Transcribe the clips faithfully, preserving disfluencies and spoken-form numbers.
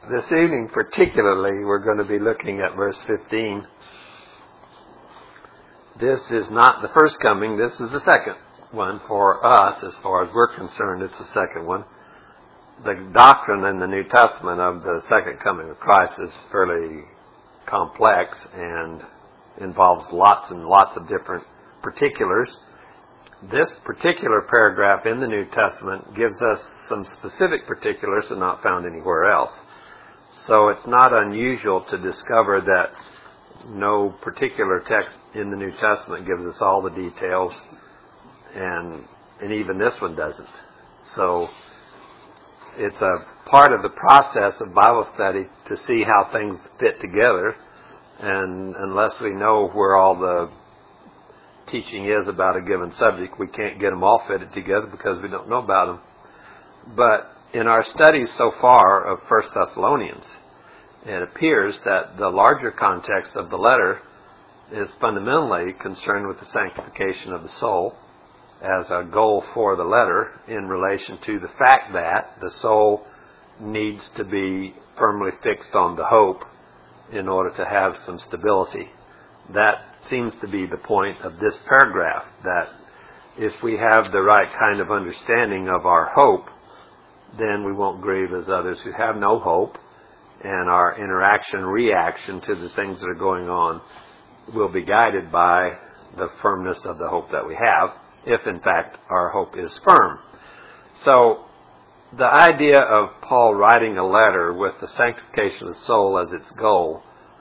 This evening particularly, we're going to be looking at verse fifteen. This is not the first coming, this is the second one for us. As far as we're concerned, it's the second one. The doctrine in the New Testament of the second coming of Christ is fairly complex and involves lots and lots of different particulars. This particular paragraph in the New Testament gives us some specific particulars that are not found anywhere else. So it's not unusual to discover that no particular text in the New Testament gives us all the details, and and even this one doesn't. So it's a part of the process of Bible study to see how things fit together, and unless we know where all the teaching is about a given subject, we can't get them all fitted together because we don't know about them. But in our studies so far of First Thessalonians, it appears that the larger context of the letter is fundamentally concerned with the sanctification of the soul as a goal for the letter in relation to the fact that the soul needs to be firmly fixed on the hope in order to have some stability. That seems to be the point of this paragraph, that if we have the right kind of understanding of our hope, then we won't grieve as others who have no hope, and our interaction, reaction to the things that are going on will be guided by the firmness of the hope that we have, if in fact our hope is firm. So the idea of Paul writing a letter with the sanctification of the soul as its goal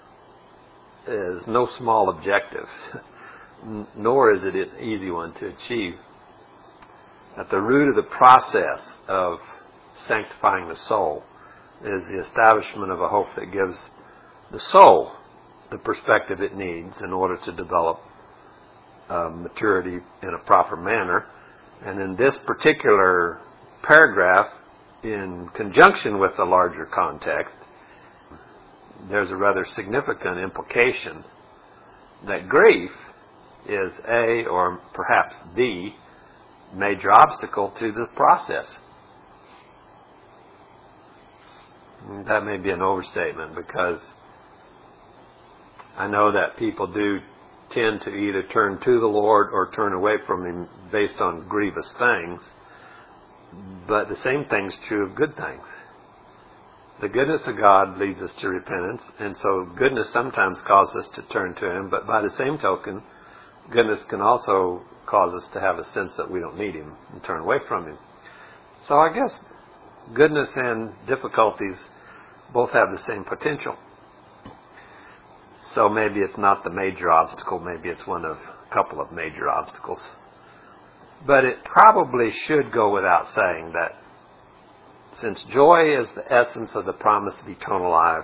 is no small objective, nor is it an easy one to achieve. At the root of the process of sanctifying the soul is the establishment of a hope that gives the soul the perspective it needs in order to develop uh, maturity in a proper manner. And in this particular paragraph, in conjunction with the larger context, there's a rather significant implication that grief is a, or perhaps the, major obstacle to this process. That may be an overstatement, because I know that people do tend to either turn to the Lord or turn away from Him based on grievous things, but the same thing's true of good things. The goodness of God leads us to repentance, and so goodness sometimes causes us to turn to Him, but by the same token, goodness can also cause us to have a sense that we don't need Him and turn away from Him. So I guess goodness and difficulties both have the same potential. So maybe it's not the major obstacle, maybe it's one of a couple of major obstacles. But it probably should go without saying that since joy is the essence of the promise of eternal life,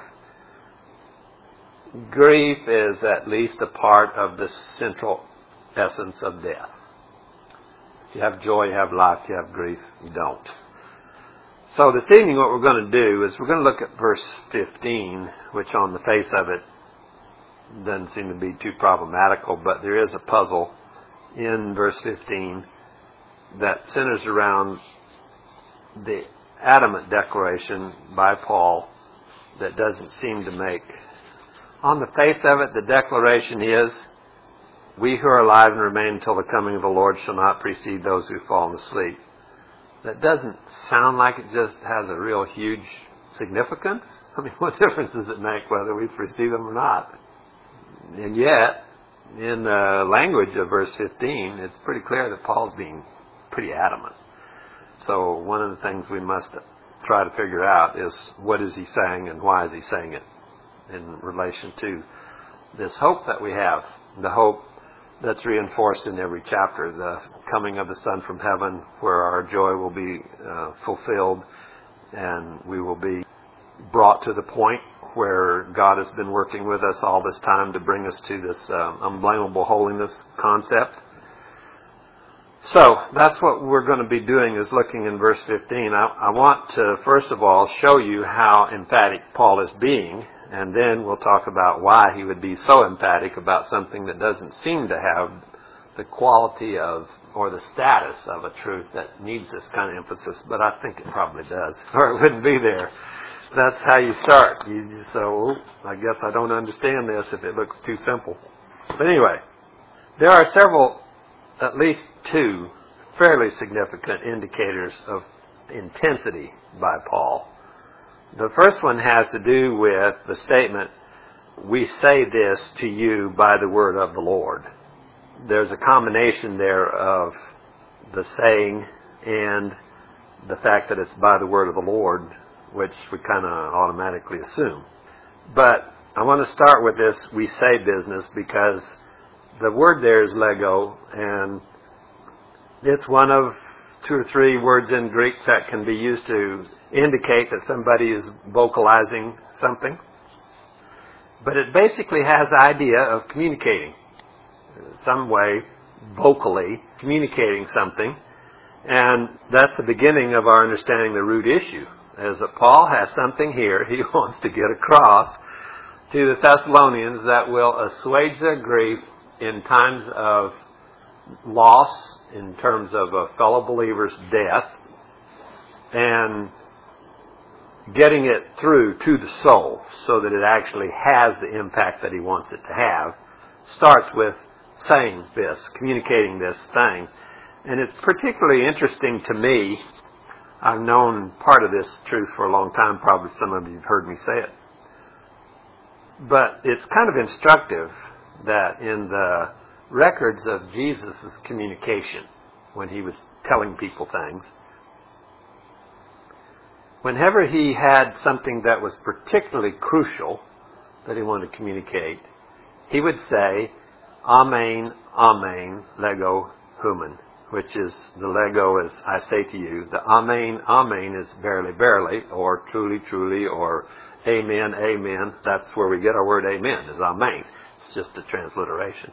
grief is at least a part of the central essence of death. If you have joy, you have life. If you have grief, you don't. So this evening what we're going to do is we're going to look at verse fifteen, which on the face of it doesn't seem to be too problematical, but there is a puzzle in verse fifteen that centers around the adamant declaration by Paul that doesn't seem to make. On the face of it, the declaration is, we who are alive and remain until the coming of the Lord shall not precede those who have fallen asleep. That doesn't sound like it just has a real huge significance. I mean, what difference does it make whether we precede them or not? And yet, in the language of verse fifteen, it's pretty clear that Paul's being pretty adamant. So one of the things we must try to figure out is, what is he saying and why is he saying it in relation to this hope that we have, the hope that's reinforced in every chapter, the coming of the Son from heaven, where our joy will be uh, fulfilled and we will be brought to the point where God has been working with us all this time to bring us to this uh, unblameable holiness concept. So that's what we're going to be doing, is looking in verse fifteen. I, I want to, first of all, show you how emphatic Paul is being, and then we'll talk about why he would be so emphatic about something that doesn't seem to have the quality of, or the status of a truth that needs this kind of emphasis, but I think it probably does, or it wouldn't be there. that's how you start. You just say, oh, I guess I don't understand this if it looks too simple. But anyway, there are several, at least two, fairly significant indicators of intensity by Paul. The first one has to do with the statement, we say this to you by the word of the Lord. There's a combination there of the saying and the fact that it's by the word of the Lord, which we kind of automatically assume. But I want to start with this we say business because the word there is lego, and it's one of two or three words in Greek that can be used to indicate that somebody is vocalizing something. But it basically has the idea of communicating, some way, vocally, communicating something. And that's the beginning of our understanding the root issue. As Paul has something here he wants to get across to the Thessalonians that will assuage their grief in times of loss, in terms of a fellow believer's death, and getting it through to the soul so that it actually has the impact that he wants it to have, starts with saying this, communicating this thing. And it's particularly interesting to me. I've known part of this truth for a long time. Probably some of you have heard me say it. But it's kind of instructive that in the records of Jesus' communication, when he was telling people things, whenever he had something that was particularly crucial that he wanted to communicate, he would say, Amen, Amen, lego, human, which is the lego as I say to you. The Amen, Amen is verily, verily, or truly, truly, or Amen, Amen. That's where we get our word Amen, is Amen. It's just a transliteration.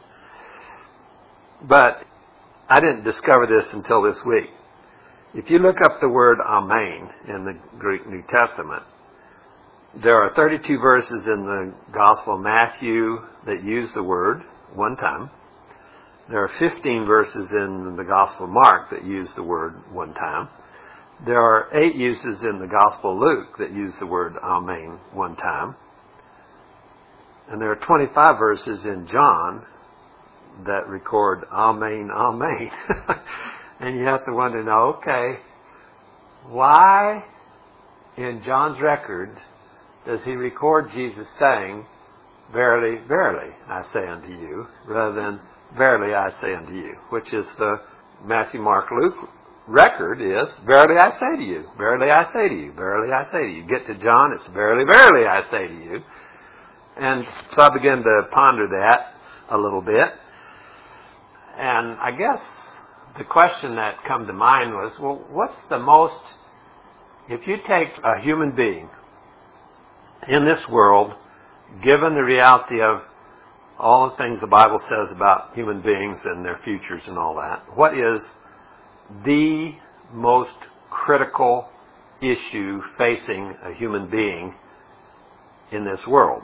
But I didn't discover this until this week. If you look up the word Amen in the Greek New Testament, there are thirty-two verses in the Gospel of Matthew that use the word one time. There are fifteen verses in the Gospel of Mark that use the word one time. There are eight uses in the Gospel of Luke that use the word Amen one time. And there are twenty-five verses in John that record Amen, Amen. And you have to wonder, now, okay, why in John's record does he record Jesus saying, verily, verily, I say unto you, rather than verily I say unto you, which is the Matthew, Mark, Luke record is, verily I say to you, verily I say to you, verily I say to you. Get to John, it's verily, verily I say to you. And so I began to ponder that a little bit. And I guess the question that come to mind was, well, what's the most, if you take a human being in this world, given the reality of all the things the Bible says about human beings and their futures and all that, what is the most critical issue facing a human being in this world?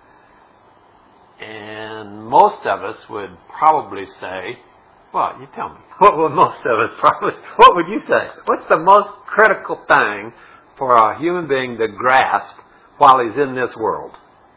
And most of us would probably say, well, you tell me, what would most of us probably, what would you say? What's the most critical thing for a human being to grasp while he's in this world?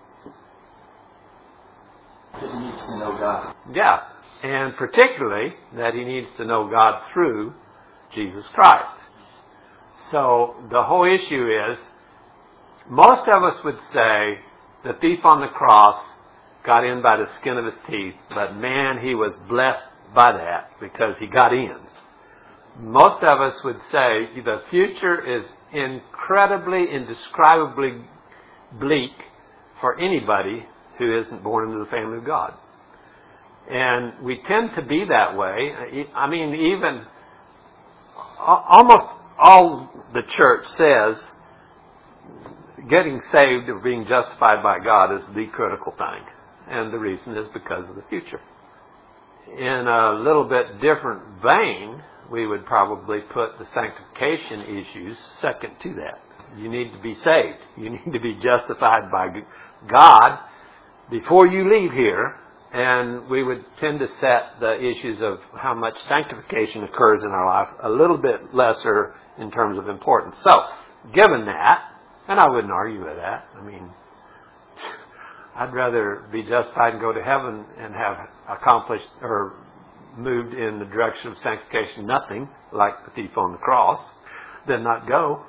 That he needs to know God. Yeah, and particularly that he needs to know God through Jesus Christ. So the whole issue is, most of us would say the thief on the cross got in by the skin of his teeth, but man, he was blessed by that because he got in. Most of us would say the future is incredibly, indescribably bleak for anybody who isn't born into the family of God. And we tend to be that way. I mean, even almost all the church says getting saved or being justified by God is the critical thing. And the reason is because of the future. In a little bit different vein, we would probably put the sanctification issues second to that. You need to be saved. You need to be justified by God before you leave here. And we would tend to set the issues of how much sanctification occurs in our life a little bit lesser in terms of importance. So, given that, And I wouldn't argue with that. I mean, I'd rather be justified and go to heaven and have accomplished or moved in the direction of sanctification, nothing, like the thief on the cross, than not go.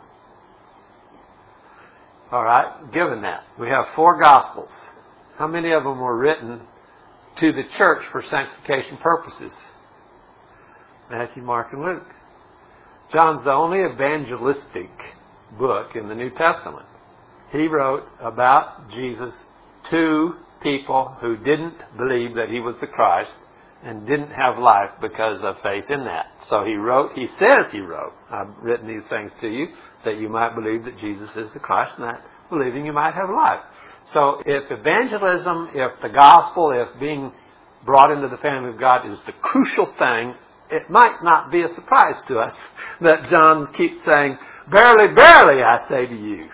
All right, given that, we have four Gospels. How many of them were written to the church for sanctification purposes? Matthew, Mark, and Luke. John's the only evangelistic book in the New Testament. He wrote about Jesus to people who didn't believe that he was the Christ and didn't have life because of faith in that. So he wrote, he says he wrote, I've written these things to you that you might believe that Jesus is the Christ, and that believing you might have life. So if evangelism, if the gospel, if being brought into the family of God is the crucial thing, it might not be a surprise to us that John keeps saying, verily, verily, I say to you.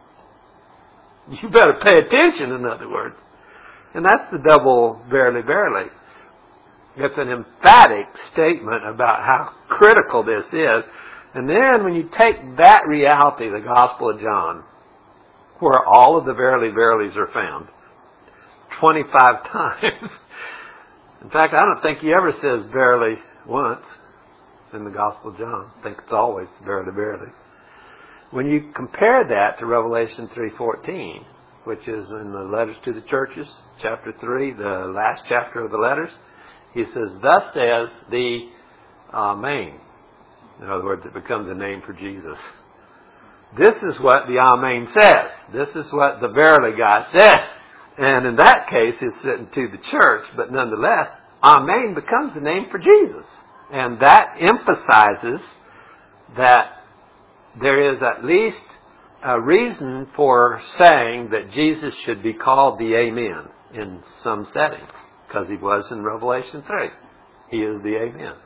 You better pay attention, in other words. And that's the double verily, verily. It's an emphatic statement about how critical this is. And then when you take that reality, the Gospel of John, where all of the verily, verilies are found, twenty-five times. In fact, I don't think he ever says verily once in the Gospel of John. I think it's always verily, verily. When you compare that to Revelation three fourteen, which is in the letters to the churches, chapter three, the last chapter of the letters, he says, thus says the Amen. In other words, it becomes a name for Jesus. This is what the Amen says. This is what the verily guy says. And in that case, it's sitting to the church, but nonetheless, Amen becomes a name for Jesus. And that emphasizes that there is at least a reason for saying that Jesus should be called the Amen in some setting, because he was in Revelation three. He is the Amen.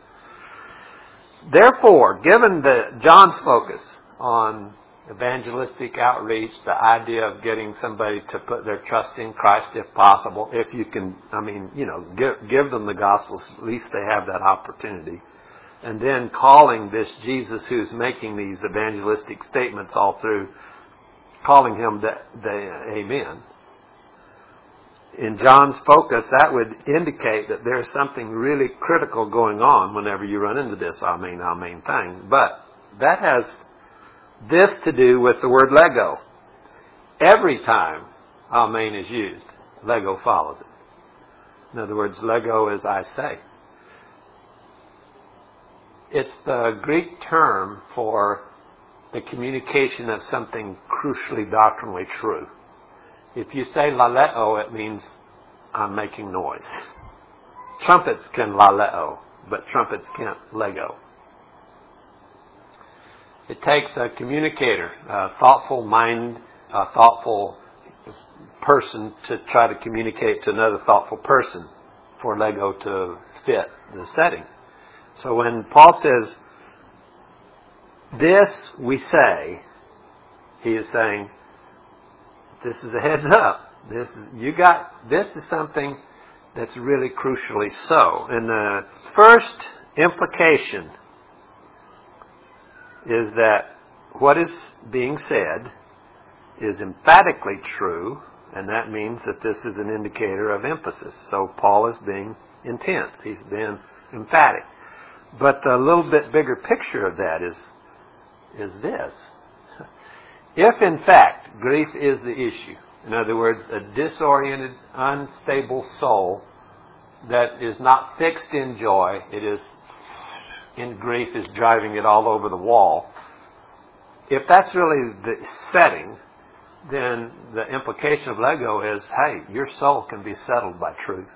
Therefore, given the John's focus on evangelistic outreach, the idea of getting somebody to put their trust in Christ if possible, if you can, I mean, you know, give, give them the Gospels, at least they have that opportunity. And then calling this Jesus who's making these evangelistic statements all through, calling him the, the Amen. In John's focus, that would indicate that there's something really critical going on whenever you run into this Amen, Amen thing. But that has this to do with the word lego. Every time Amen is used, lego follows it. In other words, lego is I say. It's the Greek term for the communication of something crucially doctrinally true. If you say laleo, it means I'm making noise. Trumpets can laleo, but trumpets can't lego. It takes a communicator, a thoughtful mind, a thoughtful person to try to communicate to another thoughtful person for lego to fit the setting. So when Paul says, this we say, he is saying, this is a heads up. This is, you got, this is something that's really crucially so. And the first implication is that what is being said is emphatically true, and that means that this is an indicator of emphasis. So Paul is being intense. He's being emphatic. But the little bit bigger picture of that is, is this. If, in fact, grief is the issue, in other words, a disoriented, unstable soul that is not fixed in joy, it is in grief, is driving it all over the wall. If that's really the setting, then the implication of lego is, hey, your soul can be settled by truth.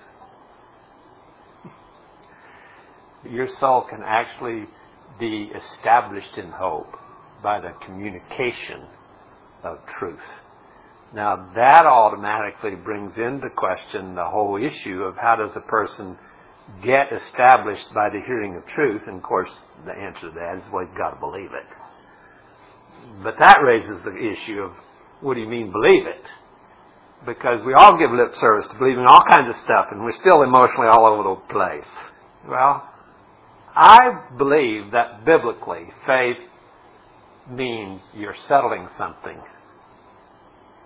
Your soul can actually be established in hope by the communication of truth. Now that automatically brings into question the whole issue of how does a person get established by the hearing of truth. And of course the answer to that is, well, you've got to believe it. But that raises the issue of, what do you mean believe it? Because we all give lip service to believing all kinds of stuff, and we're still emotionally all over the place. Well, I believe that biblically, faith means you're settling something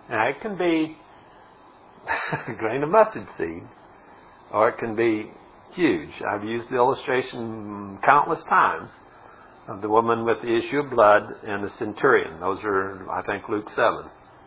Now, it can be a grain of mustard seed, or it can be huge. I've used the illustration countless times of the woman with the issue of blood and the centurion. Those are, I think, Luke seven.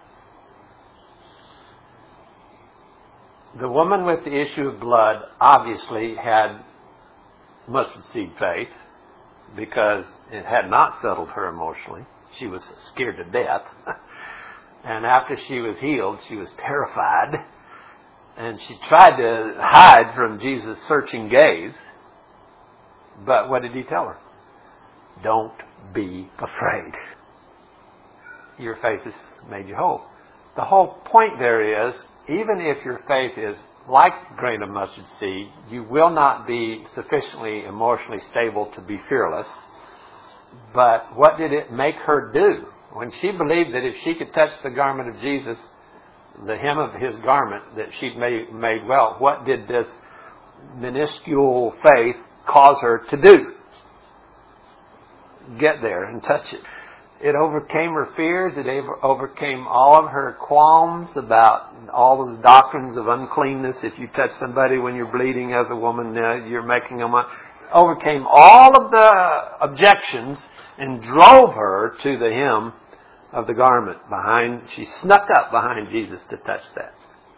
The woman with the issue of blood obviously had mustard seed faith because it had not settled her emotionally. She was scared to death. And after she was healed, she was terrified. And she tried to hide from Jesus' searching gaze. But what did he tell her? Don't be afraid. Your faith has made you whole. The whole point there is, even if your faith is like a grain of mustard seed, you will not be sufficiently emotionally stable to be fearless. But what did it make her do? When she believed that if she could touch the garment of Jesus, the hem of his garment, that she'd made, made well, what did this minuscule faith cause her to do? Get there and touch it. It overcame her fears. It overcame all of her qualms about all of the doctrines of uncleanness. If you touch somebody when you're bleeding as a woman, uh, you're making them un- overcame all of the objections and drove her to the hem of the garment behind. She snuck up behind Jesus to touch that.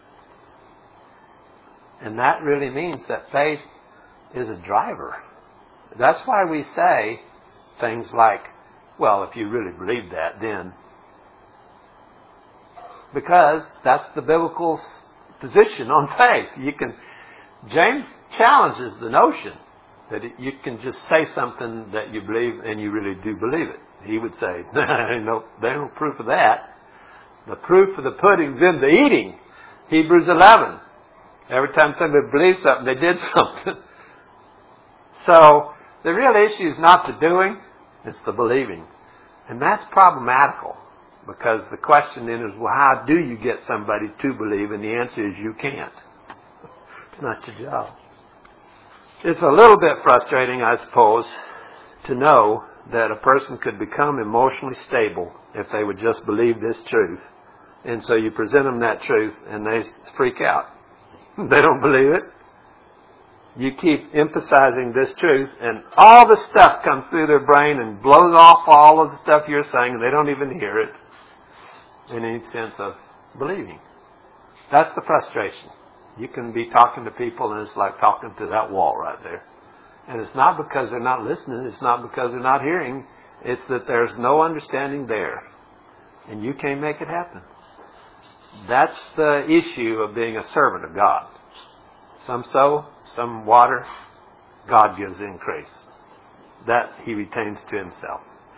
And that really means that faith is a driver. That's why we say things like, well, if you really believe that, then. Because that's the biblical position on faith. You can, James challenges the notion that it, you can just say something that you believe and you really do believe it. He would say, no, there's no proof of that. The proof of the pudding's in the eating. Hebrews eleven. Every time somebody believes something, they did something. So, the real issue is not the doing, it's the believing. And that's problematical. Because the question then is, well, how do you get somebody to believe? And the answer is you can't. It's not your job. It's a little bit frustrating, I suppose, to know that a person could become emotionally stable if they would just believe this truth. And so you present them that truth and they freak out. They don't believe it. You keep emphasizing this truth and all the stuff comes through their brain and blows off all of the stuff you're saying and they don't even hear it in any sense of believing. That's the frustration. You can be talking to people and it's like talking to that wall right there. And it's not because they're not listening. It's not because they're not hearing. It's that there's no understanding there. And you can't make it happen. That's the issue of being a servant of God. Some sow, some water. God gives increase. That he retains to himself.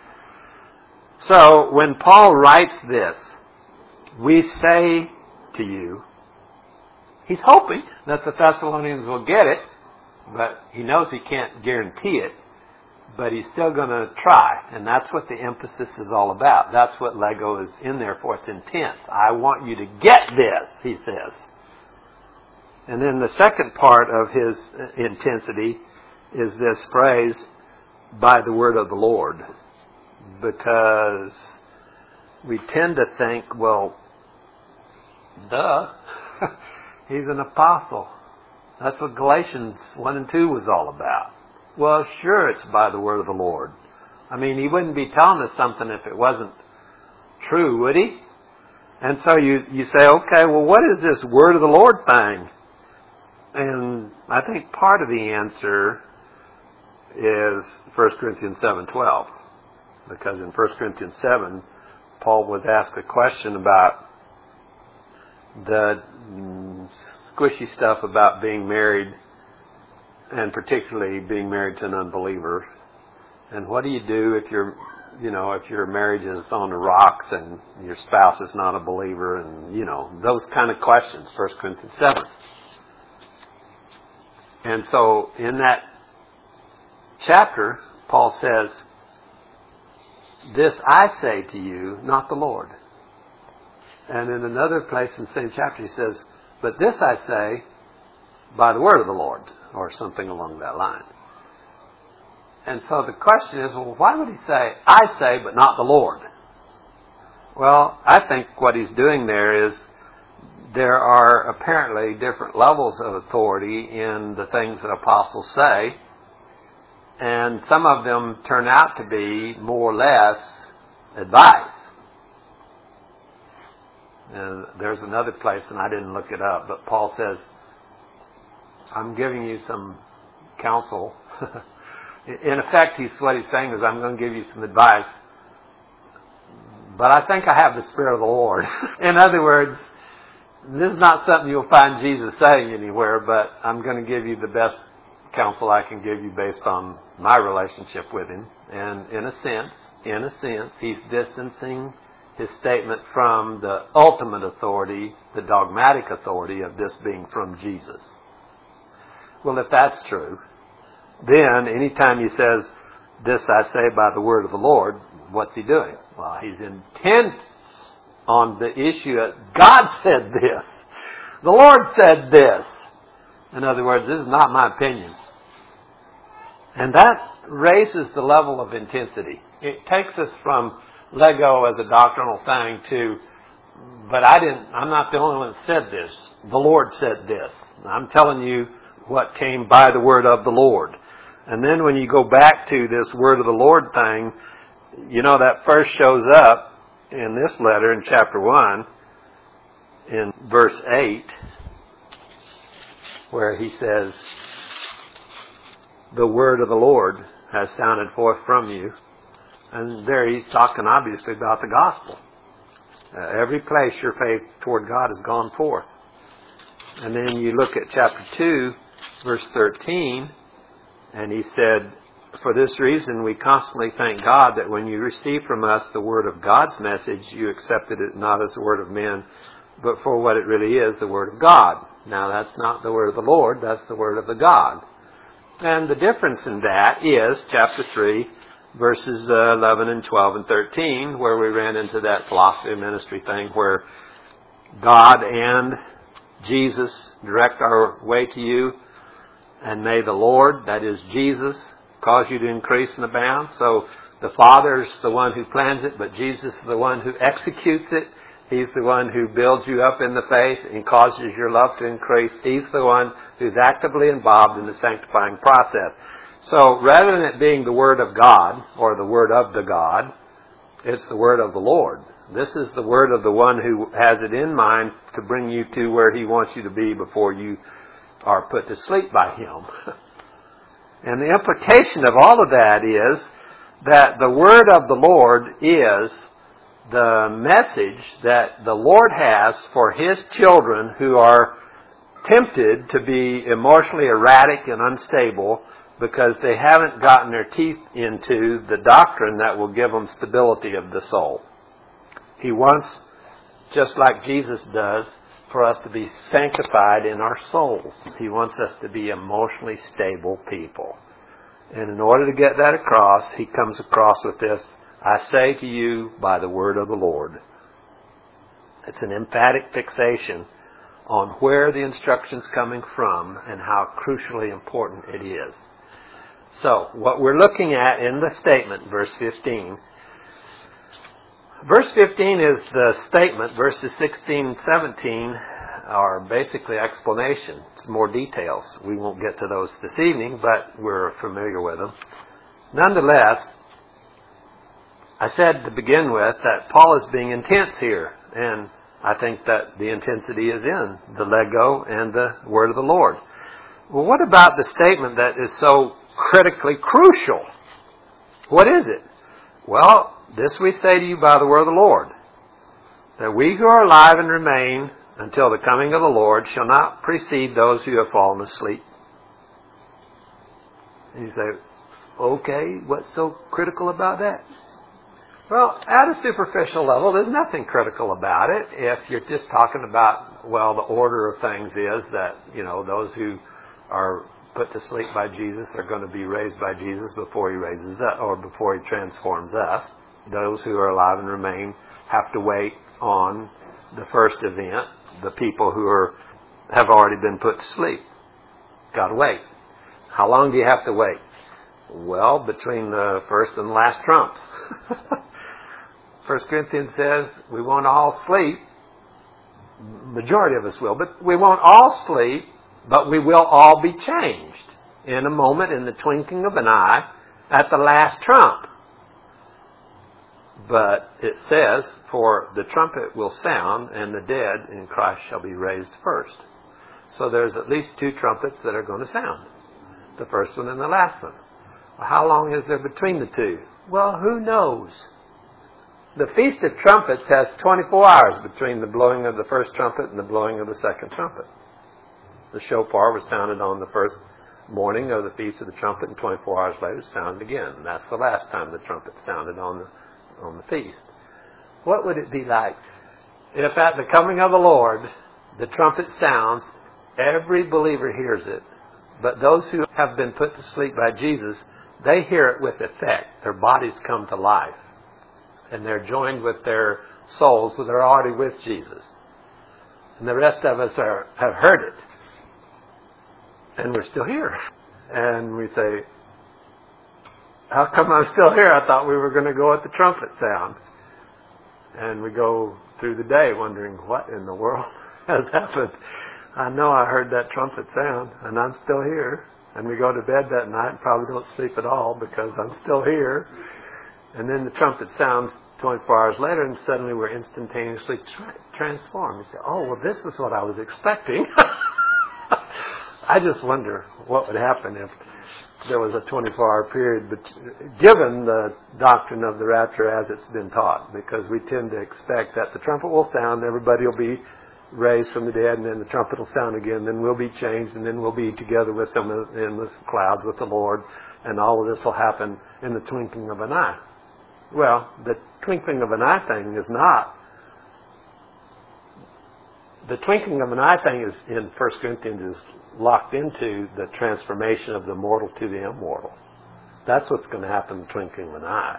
So, when Paul writes this, we say to you, he's hoping that the Thessalonians will get it, but he knows he can't guarantee it, but he's still going to try. And that's what the emphasis is all about. That's what Lego is in there for. It's intense. I want you to get this, he says. And then the second part of his intensity is this phrase, by the word of the Lord. Because we tend to think, well, duh, he's an apostle. That's what Galatians one and two was all about. Well, sure, it's by the word of the Lord. I mean, he wouldn't be telling us something if it wasn't true, would he? And so you, you say, okay, well, what is this word of the Lord thing? And I think part of the answer is First Corinthians seven twelve. Because in First Corinthians seven, Paul was asked a question about the squishy stuff about being married, and particularly being married to an unbeliever. And what do you do if you're, you know, if your marriage is on the rocks and your spouse is not a believer, and, you know, those kind of questions, First Corinthians seven. And so in that chapter, Paul says, this I say to you, not the Lord. And in another place in the same chapter he says, but this I say by the word of the Lord, or something along that line. And so the question is, well, why would he say, I say, but not the Lord? Well, I think what he's doing there is there are apparently different levels of authority in the things that apostles say, and some of them turn out to be more or less advice. And there's another place, and I didn't look it up, but Paul says, I'm giving you some counsel. In effect, he's, what he's saying is, I'm going to give you some advice, but I think I have the Spirit of the Lord. In other words, this is not something you'll find Jesus saying anywhere, but I'm going to give you the best counsel I can give you based on my relationship with Him. And in a sense, in a sense, He's distancing His statement from the ultimate authority, the dogmatic authority of this being from Jesus. Well, if that's true, then anytime He says, this I say by the word of the Lord, what's He doing? Well, He's intent on the issue that God said this. The Lord said this. In other words, this is not my opinion. And that raises the level of intensity. It takes us from Lego as a doctrinal thing to, but I didn't, I'm not the only one that said this. The Lord said this. I'm telling you what came by the word of the Lord. And then when you go back to this word of the Lord thing, you know, that first shows up in this letter in chapter one, in verse eight, where he says, the word of the Lord has sounded forth from you. And there he's talking obviously about the gospel. Uh, every place your faith toward God has gone forth. And then you look at chapter two, verse thirteen, and he said, for this reason we constantly thank God that when you received from us the word of God's message, you accepted it not as the word of men, but for what it really is, the word of God. Now that's not the word of the Lord, that's the word of the God. And the difference in that is chapter three, verses uh, eleven and twelve and thirteen, where we ran into that philosophy of ministry thing where God and Jesus direct our way to you, and may the Lord, that is Jesus, cause you to increase and abound. So the Father's the one who plans it, but Jesus is the one who executes it. He's the one who builds you up in the faith and causes your love to increase. He's the one who's actively involved in the sanctifying process. So rather than it being the Word of God, or the Word of the God, it's the Word of the Lord. This is the Word of the one who has it in mind to bring you to where He wants you to be before you are put to sleep by Him. And the implication of all of that is that the Word of the Lord is the message that the Lord has for His children who are tempted to be emotionally erratic and unstable because they haven't gotten their teeth into the doctrine that will give them stability of the soul. He wants, just like Jesus does, for us to be sanctified in our souls. He wants us to be emotionally stable people. And in order to get that across, He comes across with this, I say to you by the word of the Lord. It's an emphatic fixation on where the instruction's coming from and how crucially important it is. So, what we're looking at in the statement, verse fifteen. Verse fifteen is the statement. Verses sixteen and seventeen are basically explanation. It's more details. We won't get to those this evening, but we're familiar with them. Nonetheless, I said to begin with that Paul is being intense here, and I think that the intensity is in the Lego and the word of the Lord. Well, what about the statement that is so critically crucial? What is it? Well, this we say to you by the word of the Lord, that we who are alive and remain until the coming of the Lord shall not precede those who have fallen asleep. And you say, okay, what's so critical about that? Well, at a superficial level, there's nothing critical about it. If you're just talking about, well, the order of things is that, you know, those who are put to sleep by Jesus are going to be raised by Jesus before He raises us, or before He transforms us. Those who are alive and remain have to wait on the first event. The people who are have already been put to sleep. Got to wait. How long do you have to wait? Well, between the first and the last trumps. First Corinthians says we won't all sleep. Majority of us will, but we won't all sleep, but we will all be changed in a moment, in the twinkling of an eye, at the last trump. But it says, for the trumpet will sound, and the dead in Christ shall be raised first. So there's at least two trumpets that are going to sound. The first one and the last one. Well, how long is there between the two? Well, who knows? The Feast of Trumpets has twenty-four hours between the blowing of the first trumpet and the blowing of the second trumpet. The shofar was sounded on the first morning of the Feast of the Trumpet, and twenty-four hours later it sounded again. And that's the last time the trumpet sounded on the on the feast. What would it be like if at the coming of the Lord the trumpet sounds, every believer hears it, but those who have been put to sleep by Jesus, they hear it with effect. Their bodies come to life, and they're joined with their souls, so they're already with Jesus. And the rest of us are, have heard it, and we're still here. And we say, how come I'm still here? I thought we were going to go at the trumpet sound. And we go through the day wondering, what in the world has happened? I know I heard that trumpet sound, and I'm still here. And we go to bed that night and probably don't sleep at all because I'm still here. And then the trumpet sounds twenty-four hours later, and suddenly we're instantaneously tra- transformed. You say, oh, well, this is what I was expecting. I just wonder what would happen if there was a twenty-four hour period, but given the doctrine of the rapture as it's been taught, because we tend to expect that the trumpet will sound, everybody will be raised from the dead, and then the trumpet will sound again, then we'll be changed, and then we'll be together with them in the clouds with the Lord, and all of this will happen in the twinkling of an eye. Well, the twinkling of an eye thing is not. The twinkling of an eye thing is, in First Corinthians, is locked into the transformation of the mortal to the immortal. That's what's going to happen in the twinkling of an eye.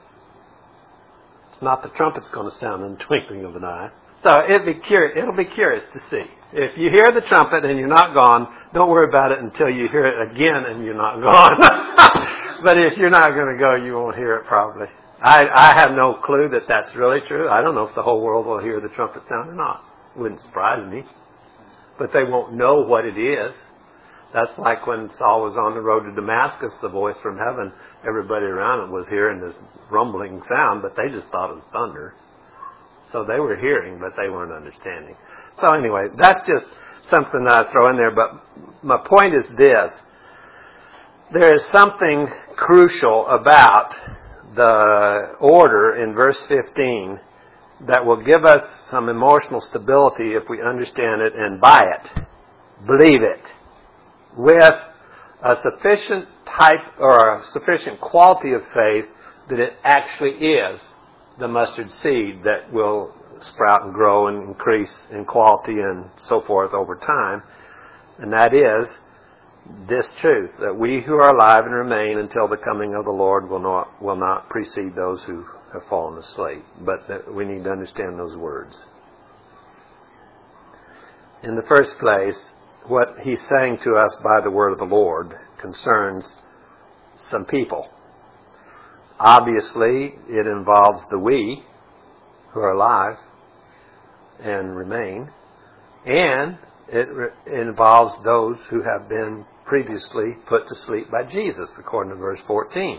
It's not the trumpet's going to sound in the twinkling of an eye. So it'll be curious, it'll be curious to see. If you hear the trumpet and you're not gone, don't worry about it until you hear it again and you're not gone. But if you're not going to go, you won't hear it probably. I, I have no clue that that's really true. I don't know if the whole world will hear the trumpet sound or not. Wouldn't surprise me. But they won't know what it is. That's like when Saul was on the road to Damascus, the voice from heaven, everybody around him was hearing this rumbling sound, but they just thought it was thunder. So they were hearing, but they weren't understanding. So anyway, that's just something that I throw in there. But my point is this. There is something crucial about the order in verse fifteen that will give us some emotional stability if we understand it and buy it, believe it, with a sufficient type or a sufficient quality of faith that it actually is the mustard seed that will sprout and grow and increase in quality and so forth over time. And that is this truth, that we who are alive and remain until the coming of the Lord will not, will not precede those who have fallen asleep. But that we need to understand those words. In the first place, what he's saying to us by the word of the Lord concerns some people. Obviously, it involves the we who are alive and remain, and it, re- it involves those who have been previously put to sleep by Jesus, according to verse fourteen.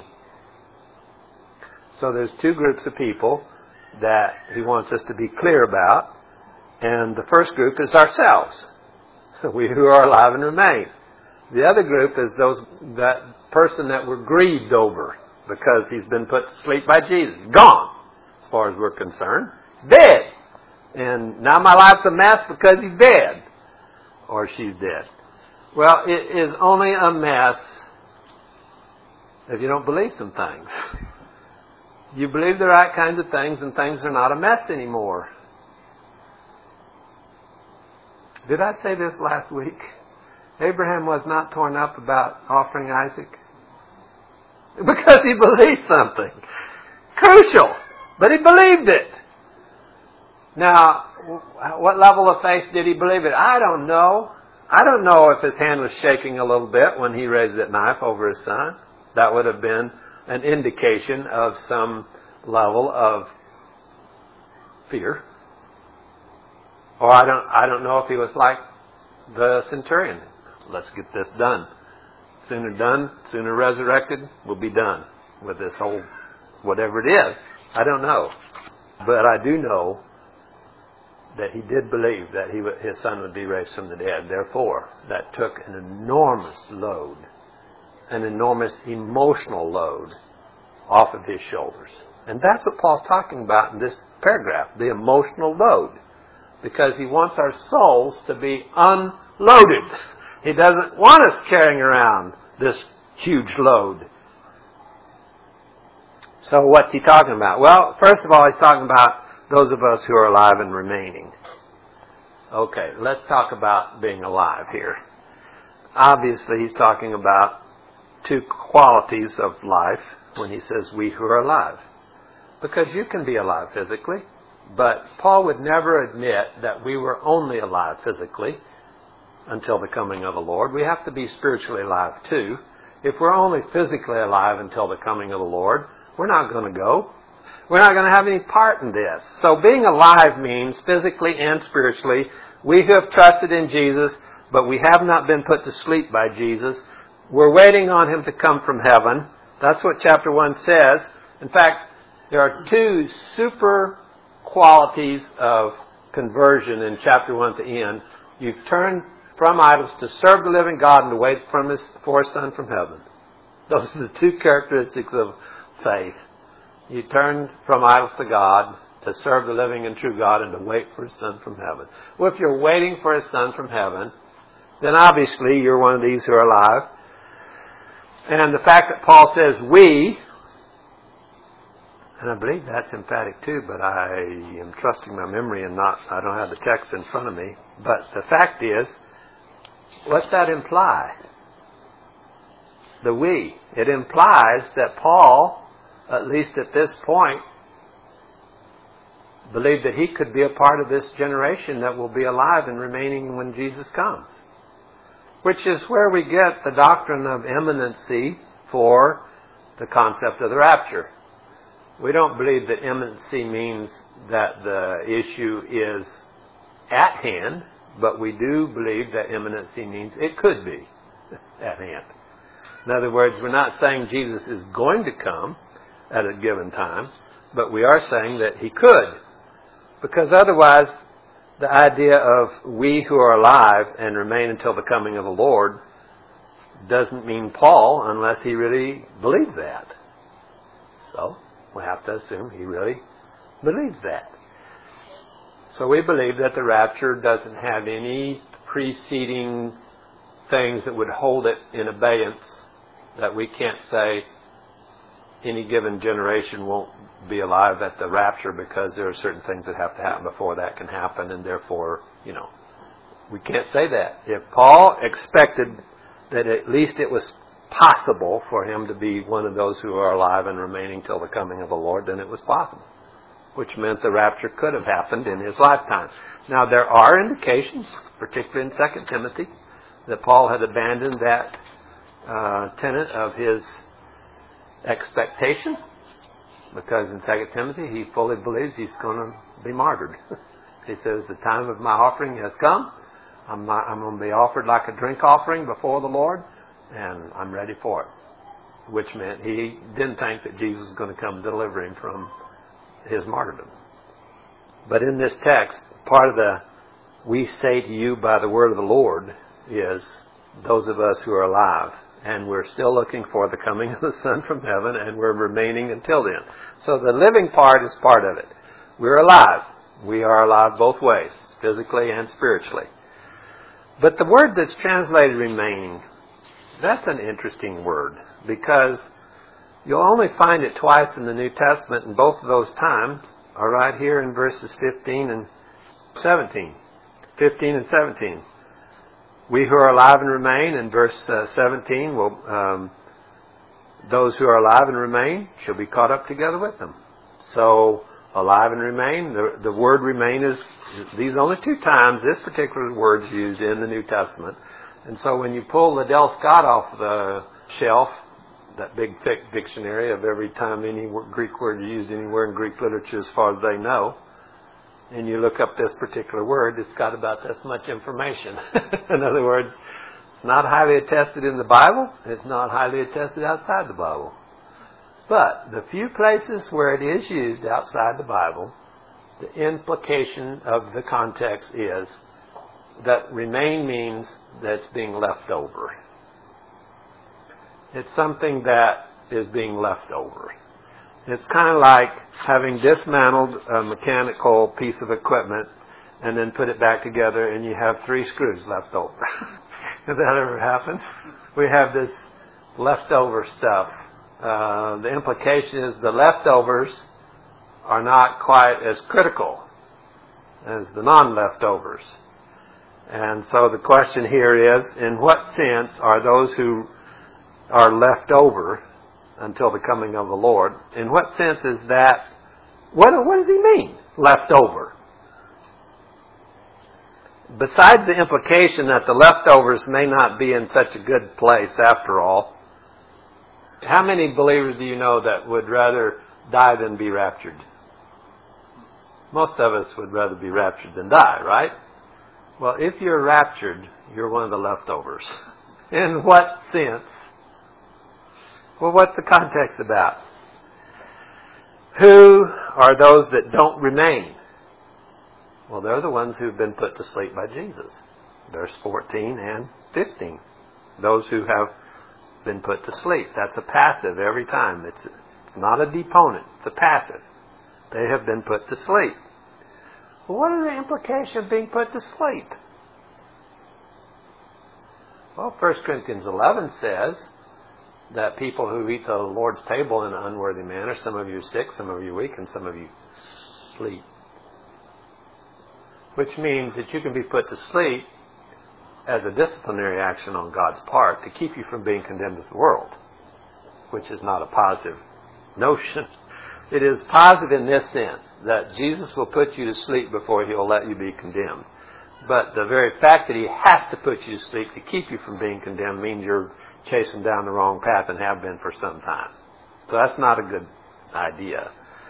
So there's two groups of people that he wants us to be clear about, and the first group is ourselves, we who are alive and remain. The other group is those that person that we're grieved over because he's been put to sleep by Jesus. Gone, as far as we're concerned. Dead. And now my life's a mess because he's dead. Or she's dead. Well, it is only a mess if you don't believe some things. You believe the right kinds of things and things are not a mess anymore. Did I say this last week? Abraham was not torn up about offering Isaac because he believed something crucial, but he believed it. Now, what level of faith did he believe it? I don't know. I don't know if his hand was shaking a little bit when he raised that knife over his son. That would have been an indication of some level of fear. Or I don't, I don't know if he was like the centurion. Let's get this done. Sooner done, sooner resurrected, we'll be done with this whole, whatever it is. I don't know. But I do know that he did believe that he would, his son would be raised from the dead. Therefore, that took an enormous load, an enormous emotional load off of his shoulders. And that's what Paul's talking about in this paragraph, the emotional load. Because he wants our souls to be unloaded. He doesn't want us carrying around this huge load. So what's he talking about? Well, first of all, he's talking about those of us who are alive and remaining. Okay, let's talk about being alive here. Obviously, he's talking about two qualities of life when he says we who are alive. Because you can be alive physically, but Paul would never admit that we were only alive physically until the coming of the Lord. We have to be spiritually alive too. If we're only physically alive until the coming of the Lord, we're not going to go. We're not going to have any part in this. So being alive means physically and spiritually, we who have trusted in Jesus, but we have not been put to sleep by Jesus. We're waiting on Him to come from heaven. That's what chapter one says. In fact, there are two super qualities of conversion in chapter one to end. You turn from idols to serve the living God and to wait from his, for His Son from heaven. Those are the two characteristics of faith. You turn from idols to God, to serve the living and true God, and to wait for His Son from heaven. Well, if you're waiting for His Son from heaven, then obviously you're one of these who are alive. And the fact that Paul says we, and I believe that's emphatic too, but I am trusting my memory and not, I don't have the text in front of me. But the fact is, what's that imply? The we. It implies that Paul, at least at this point, believed that he could be a part of this generation that will be alive and remaining when Jesus comes. Which is where we get the doctrine of imminency for the concept of the rapture. We don't believe that imminency means that the issue is at hand, but we do believe that imminency means it could be at hand. In other words, we're not saying Jesus is going to come at a given time, but we are saying that He could. Because otherwise, the idea of we who are alive and remain until the coming of the Lord doesn't mean Paul unless he really believes that. So, we have to assume he really believes that. So we believe that the rapture doesn't have any preceding things that would hold it in abeyance, that we can't say any given generation won't be alive at the rapture because there are certain things that have to happen before that can happen, and therefore, you know, we can't say that. If Paul expected that at least it was possible for him to be one of those who are alive and remaining till the coming of the Lord, then it was possible, which meant the rapture could have happened in his lifetime. Now, there are indications, particularly in Second Timothy, that Paul had abandoned that uh, tenet of his expectation, because in Second Timothy he fully believes he's going to be martyred. He says, the time of my offering has come. I'm, not, I'm going to be offered like a drink offering before the Lord, and I'm ready for it. Which meant he didn't think that Jesus was going to come deliver him from his martyrdom. But in this text, part of the we say to you by the word of the Lord is those of us who are alive. And we're still looking for the coming of the Son from heaven, and we're remaining until then. So the living part is part of it. We're alive. We are alive both ways, physically and spiritually. But the word that's translated remaining, that's an interesting word, because you'll only find it twice in the New Testament, and both of those times are right here in verses fifteen and seventeen. fifteen and seventeen. We who are alive and remain, in verse uh, seventeen, will, um, those who are alive and remain shall be caught up together with them. So, alive and remain, the, the word remain is, these only two times this particular word is used in the New Testament. And so when you pull the Del Scott off the shelf, that big thick dictionary of every time any Greek word is used anywhere in Greek literature as far as they know, and you look up this particular word, it's got about this much information. In other words, it's not highly attested in the Bible. It's not highly attested outside the Bible. But the few places where it is used outside the Bible, the implication of the context is that remain means that it's being left over. It's something that is being left over. It's kind of like having dismantled a mechanical piece of equipment and then put it back together and you have three screws left over. Has that ever happened? We have this leftover stuff. Uh, the implication is the leftovers are not quite as critical as the non-leftovers. And so the question here is, in what sense are those who are left over until the coming of the Lord, in what sense is that, what, what does he mean, left over? Besides the implication that the leftovers may not be in such a good place after all, how many believers do you know that would rather die than be raptured? Most of us would rather be raptured than die, right? Well, if you're raptured, you're one of the leftovers. In what sense? Well, what's the context about? Who are those that don't remain? Well, they're the ones who've been put to sleep by Jesus. Verse fourteen and fifteen. Those who have been put to sleep. That's a passive every time. It's, it's not a deponent. It's a passive. They have been put to sleep. Well, what are the implications of being put to sleep? Well, First Corinthians eleven says that people who eat the Lord's table in an unworthy manner, some of you are sick, some of you are weak, and some of you sleep. Which means that you can be put to sleep as a disciplinary action on God's part to keep you from being condemned with the world, which is not a positive notion. It is positive in this sense, that Jesus will put you to sleep before He'll let you be condemned. But the very fact that He has to put you to sleep to keep you from being condemned means you're chasing down the wrong path and have been for some time. So that's not a good idea.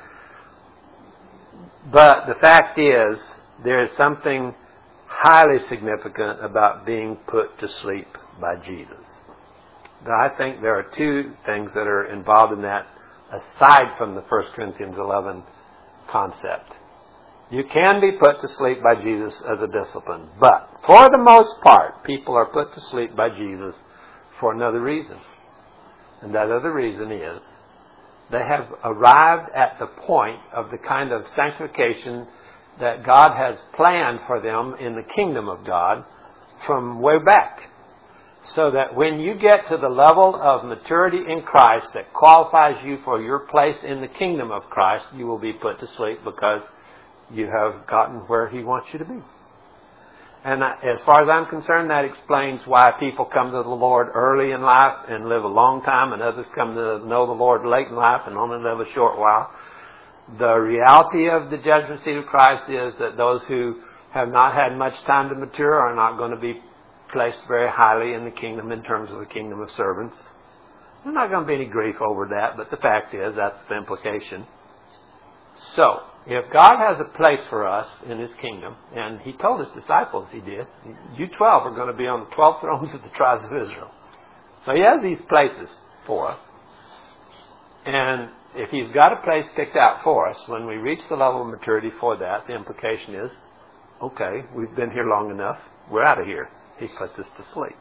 But the fact is, there is something highly significant about being put to sleep by Jesus. Now, I think there are two things that are involved in that aside from the First Corinthians eleven concept. You can be put to sleep by Jesus as a discipline, but for the most part, people are put to sleep by Jesus for another reason. And that other reason is they have arrived at the point of the kind of sanctification that God has planned for them in the kingdom of God from way back. So that when you get to the level of maturity in Christ that qualifies you for your place in the kingdom of Christ, you will be put to sleep because you have gotten where He wants you to be. And as far as I'm concerned, that explains why people come to the Lord early in life and live a long time, and others come to know the Lord late in life and only live a short while. The reality of the judgment seat of Christ is that those who have not had much time to mature are not going to be placed very highly in the kingdom in terms of the kingdom of servants. There's not going to be any grief over that, but the fact is that's the implication. So, if God has a place for us in His kingdom, and He told His disciples He did, you twelve are going to be on the twelve thrones of the tribes of Israel. So He has these places for us. And if He's got a place picked out for us, when we reach the level of maturity for that, the implication is, okay, we've been here long enough, we're out of here. He puts us to sleep.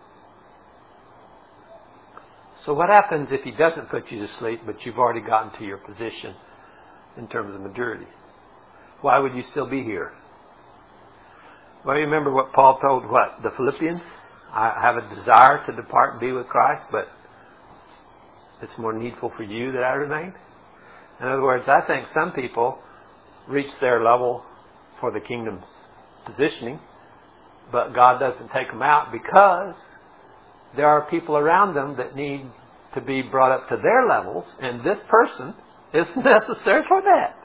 So what happens if He doesn't put you to sleep, but you've already gotten to your position in terms of maturity? Why would you still be here? Well, you remember what Paul told what? The Philippians? I have a desire to depart and be with Christ, but it's more needful for you that I remain. In other words, I think some people reach their level for the kingdom's positioning, but God doesn't take them out because there are people around them that need to be brought up to their levels, and this person is necessary for that.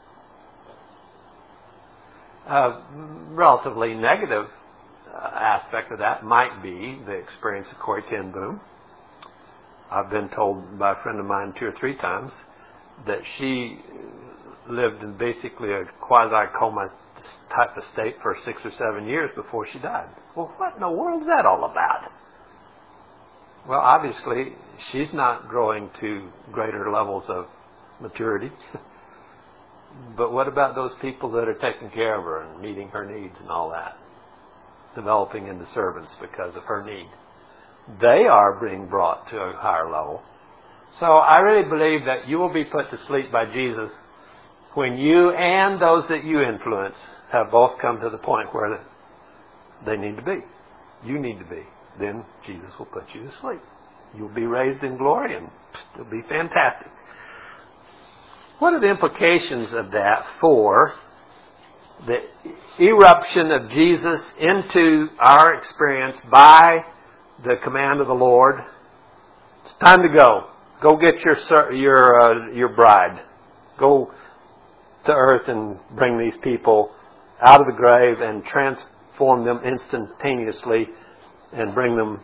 A relatively negative uh, aspect of that might be the experience of Corrie ten Boom. I've been told by a friend of mine two or three times that she lived in basically a quasi-coma type of state for six or seven years before she died. Well, what in the world is that all about? Well, obviously, she's not growing to greater levels of maturity. But what about those people that are taking care of her and meeting her needs and all that? Developing into servants because of her need. They are being brought to a higher level. So I really believe that you will be put to sleep by Jesus when you and those that you influence have both come to the point where they need to be. You need to be. Then Jesus will put you to sleep. You'll be raised in glory and it'll be fantastic. What are the implications of that for the eruption of Jesus into our experience by the command of the Lord? It's time to go. Go get your your uh, your bride. Go to earth and bring these people out of the grave and transform them instantaneously and bring them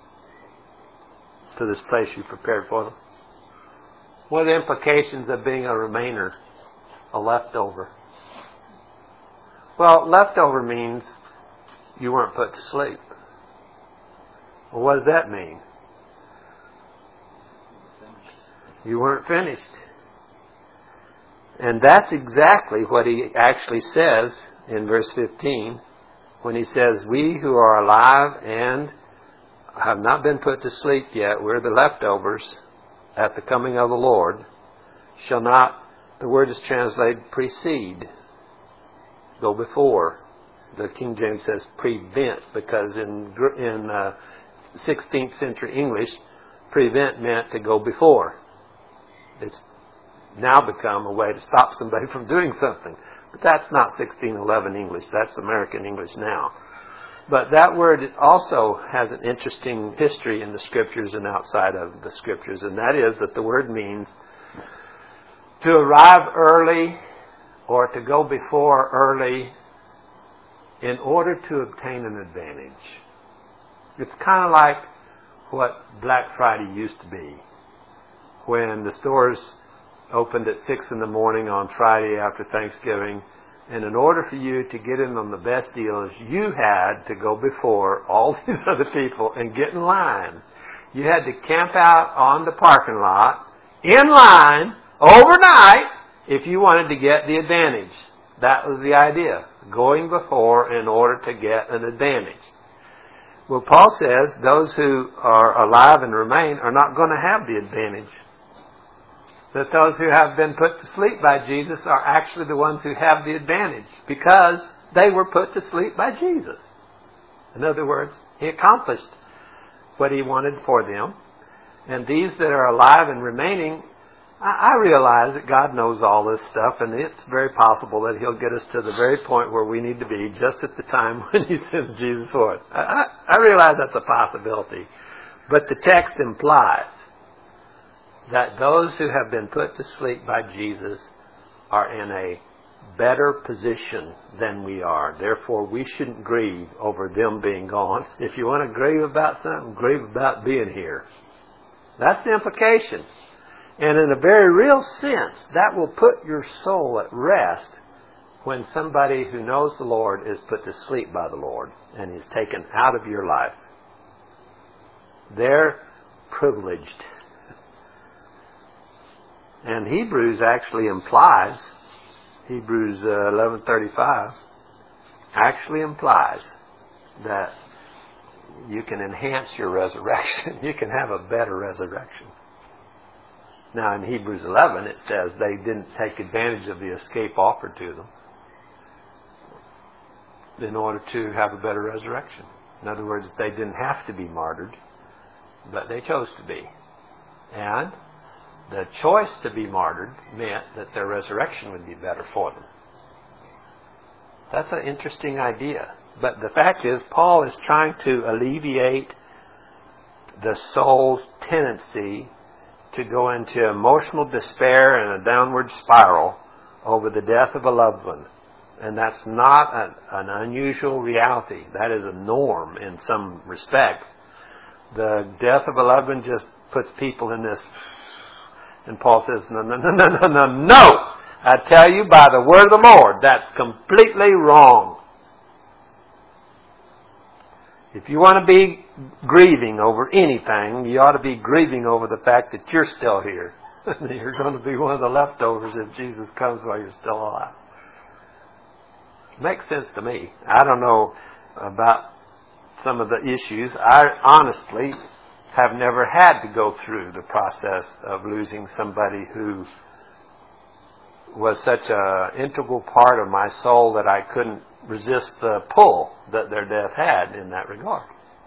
to this place you prepared for them. What are the implications of being a remainer, a leftover? Well, leftover means you weren't put to sleep. Well, what does that mean? You weren't finished. And that's exactly what he actually says in verse fifteen when he says, we who are alive and have not been put to sleep yet, we're the leftovers at the coming of the Lord, shall not, the word is translated precede, go before. The King James says prevent, because in in uh, sixteenth century English, prevent meant to go before. It's now become a way to stop somebody from doing something. But that's not sixteen eleven English. That's American English now. But that word also has an interesting history in the Scriptures and outside of the Scriptures. And that is that the word means to arrive early or to go before early in order to obtain an advantage. It's kind of like what Black Friday used to be, when the stores opened at six in the morning on Friday after Thanksgiving, and in order for you to get in on the best deals, you had to go before all these other people and get in line. You had to camp out on the parking lot, in line, overnight, if you wanted to get the advantage. That was the idea, going before in order to get an advantage. Well, Paul says those who are alive and remain are not going to have the advantage. That those who have been put to sleep by Jesus are actually the ones who have the advantage, because they were put to sleep by Jesus. In other words, he accomplished what he wanted for them. And these that are alive and remaining, I realize that God knows all this stuff, and it's very possible that he'll get us to the very point where we need to be just at the time when he sends Jesus forth. I, I realize that's a possibility. But the text implies that those who have been put to sleep by Jesus are in a better position than we are. Therefore, we shouldn't grieve over them being gone. If you want to grieve about something, grieve about being here. That's the implication. And in a very real sense, that will put your soul at rest when somebody who knows the Lord is put to sleep by the Lord and is taken out of your life. They're privileged. And Hebrews actually implies, Hebrews uh, eleven thirty-five, actually implies that you can enhance your resurrection. You can have a better resurrection. Now in Hebrews eleven it says they didn't take advantage of the escape offered to them in order to have a better resurrection. In other words, they didn't have to be martyred, but they chose to be. And the choice to be martyred meant that their resurrection would be better for them. That's an interesting idea. But the fact is, Paul is trying to alleviate the soul's tendency to go into emotional despair and a downward spiral over the death of a loved one. And that's not an, an unusual reality. That is a norm in some respects. The death of a loved one just puts people in this. And Paul says, no, no, no, no, no, no, no. I tell you by the word of the Lord, that's completely wrong. If you want to be grieving over anything, you ought to be grieving over the fact that you're still here. You're going to be one of the leftovers if Jesus comes while you're still alive. Makes sense to me. I don't know about some of the issues. I honestly have never had to go through the process of losing somebody who was such an integral part of my soul that I couldn't resist the pull that their death had in that regard.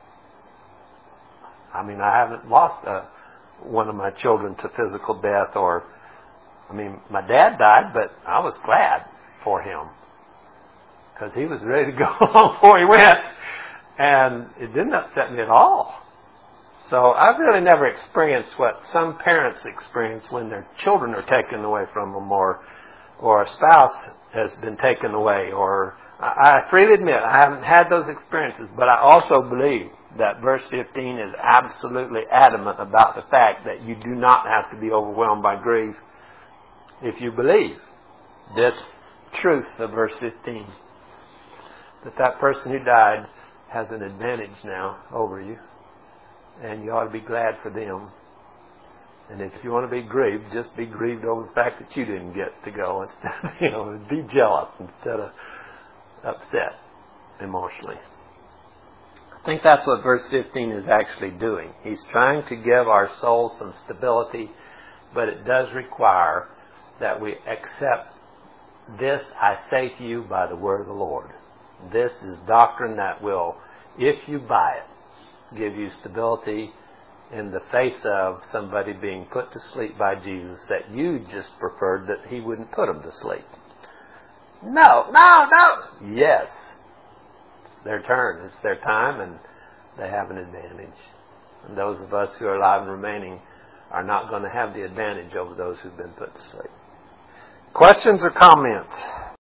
I mean, I haven't lost a, one of my children to physical death, or, I mean, my dad died, but I was glad for him because he was ready to go along before he went, and it didn't upset me at all. So I've really never experienced what some parents experience when their children are taken away from them, or or a spouse has been taken away, or I freely admit I haven't had those experiences, but I also believe that verse fifteen is absolutely adamant about the fact that you do not have to be overwhelmed by grief if you believe this truth of verse fifteen, that that person who died has an advantage now over you, and you ought to be glad for them. And if you want to be grieved, just be grieved over the fact that you didn't get to go instead of, you know, be jealous instead of upset emotionally. I think that's what verse fifteen is actually doing. He's trying to give our soul some stability, but it does require that we accept this, I say to you by the word of the Lord. This is doctrine that will, if you buy it, give you stability in the face of somebody being put to sleep by Jesus that you just preferred that he wouldn't put them to sleep. No, no, no. Yes. It's their turn. It's their time, and they have an advantage. And those of us who are alive and remaining are not going to have the advantage over those who've been put to sleep. Questions or comments?